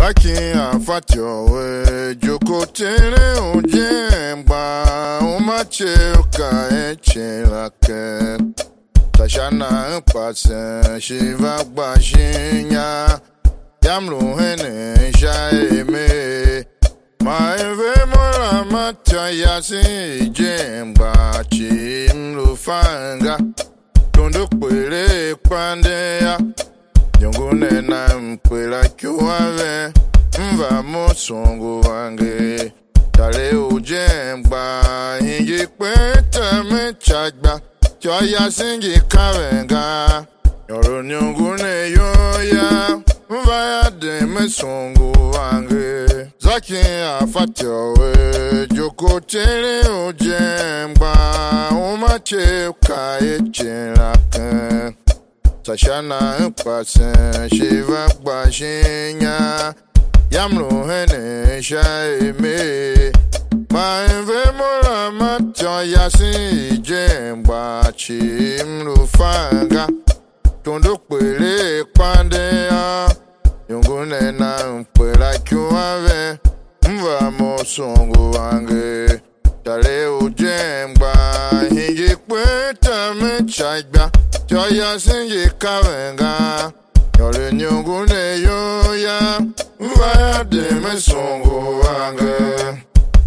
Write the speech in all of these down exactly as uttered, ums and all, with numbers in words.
Zaki afatyo we joko tere ujemba umache uka echelake tashana pase shiva bashinya yamlu hene shaime maeve mora matya yasi jemba chimlu fanga tondo kwele pandea Nyongune na mkwela kiwave Mva musongo wange Tale ujemba Hingi kweta mechagba Choya singi kavenga Yoro nyongune yoya Mva yade mesongo wange Zaki afatyo we Joko tere ujemba Umache ukaye chelake Tashana pase shiva bashinya Yamlu hene shaime Maenve mola matya yasi jemba Chimlu fanga Tondo kwele kwandea Yungune na mpwela kiwave Mva mosongo wange Tale ujemba Hingi kweta mechagba Choya singi kavenga Yole nyungune yoya Vaya de mesongo wange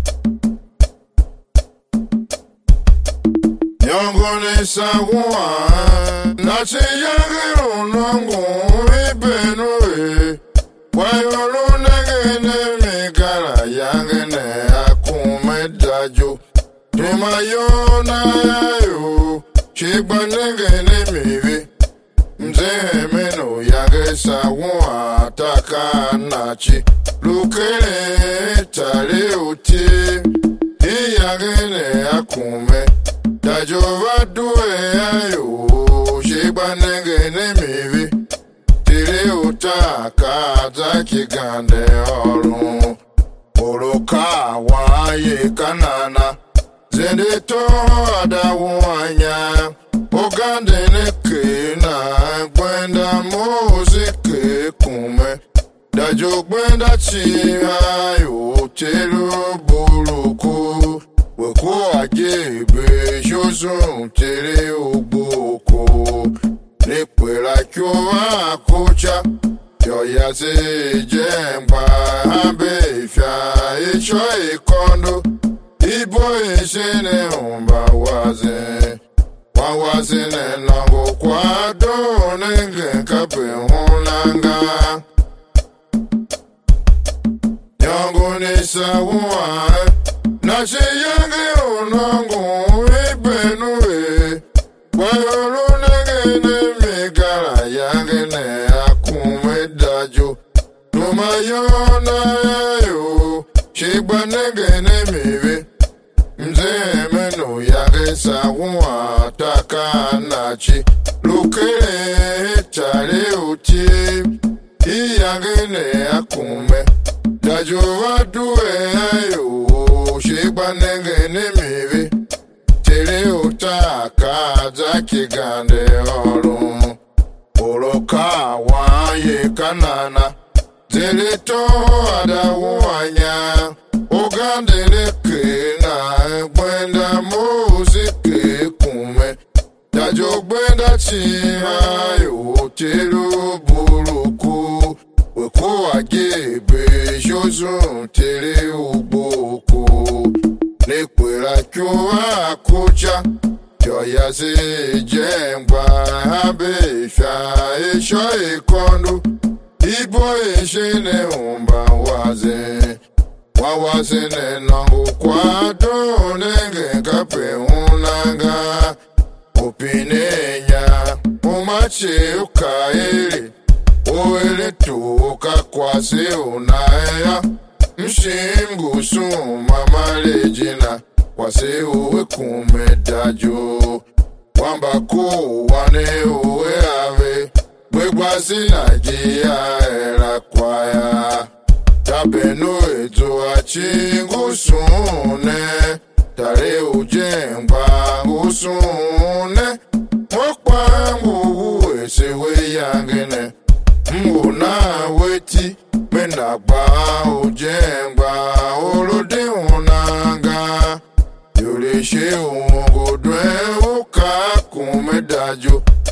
Nyungune saguwa Nasi yangi unwangu Ibenue Wayolu negene mikala Yangene akume daju Tumayona yayo Chigba negene mivi Mzehemeno yage sawa taka nachi Lukele tale uti Iyagene akume Tajova duwe ayo Chigba negene mivi Tile utaka Zaki gande olu Oroka waye kanana Zende to adawanya Ogande neke na Gwenda mozike kume Dajo gwenda chiha Yo telu buluku Weko ajebe Jozun tere ugboko Nekwela kyo akucha Yoya se jemba Habe ifya Echo ikondo Ibo ishene umba waze Wawaze ne nango kwa do nenge kape hunanga Nyango nisa uwa Nashi yange unango ibenue Wayolu nenge ne migala yange ne akume daju Tumayona yayo Shigba nenge ne mivi Mzemeno yage sawa taka nachi Lukele chale uti Iyage ne akume Dajowa duwe ayo Shigba nenge ne mivi Tele utaka Zaki gande olu Oloka waye kanana Zele to adawanya Ogande neke na Gwenda mozike kume Dajo gwenda chiha Yo telu buluku Weko agebe Jozun tere ugboko Nekwela kyo akucha Choya se jemba Habe ifya Echo ikondo Ibo ishene umba waze Wawaze ne nangu kwa do nenge kape unanga Opinenya umache ukaeli Oele tuka kwase unaya Mshingu suma malejina Kwase uwe kumedajo Wamba kuwane uwe ave Bwegwasi na jia era kwaya Tabeno eto achingu sune Tare ujemba usune Mokwa nguwe sewe yangene Mbuna weti Mena gba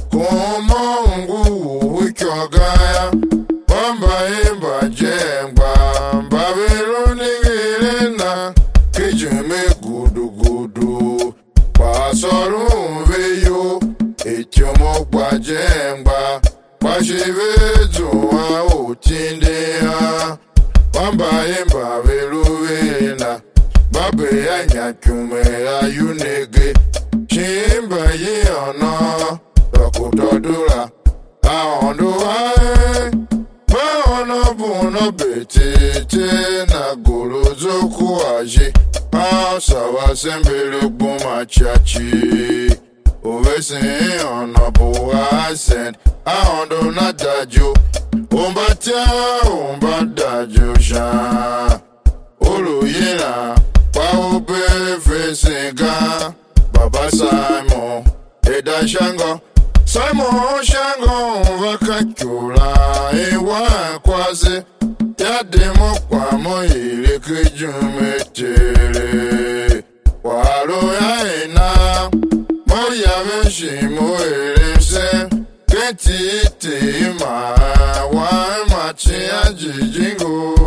kumongu wikogaya wamba imba jengba Babyloni girena kijime gudu gudu pasoru veyo etyomo kwa jengba pashivezu wa utindea wamba imba veluvena babe ya nyakume ya yunege chimba yiona dokutodula aondo wae maona buno betete na golozo kuaji asawa sembele buma chachi ovese ona boa send aondo na dajo umbatia umbadajo sha Oluyena, Paope Fesinga, Baba Simon, Eda Shango, Simon Shango, Vakakula, Ewa Kwase, Yademo Kwamo, Ilikujume Tere, Walo Yaina, Moya Veshimo Elise, Keti Tima, Wamachi Ajijingo.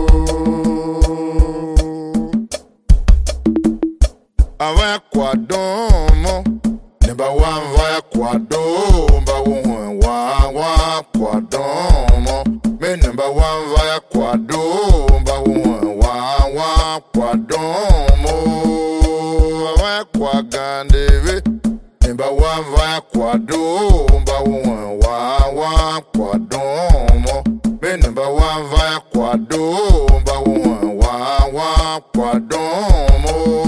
Ava kwadomo Neba wava kwadomba Wa wa kwadomo Me neba wava kwadomba Wa wa kwadomo Ava kwagandeve Neba wava kwadomba Wa wa kwadomo Me neba wava kwadomba Wa wa kwadomo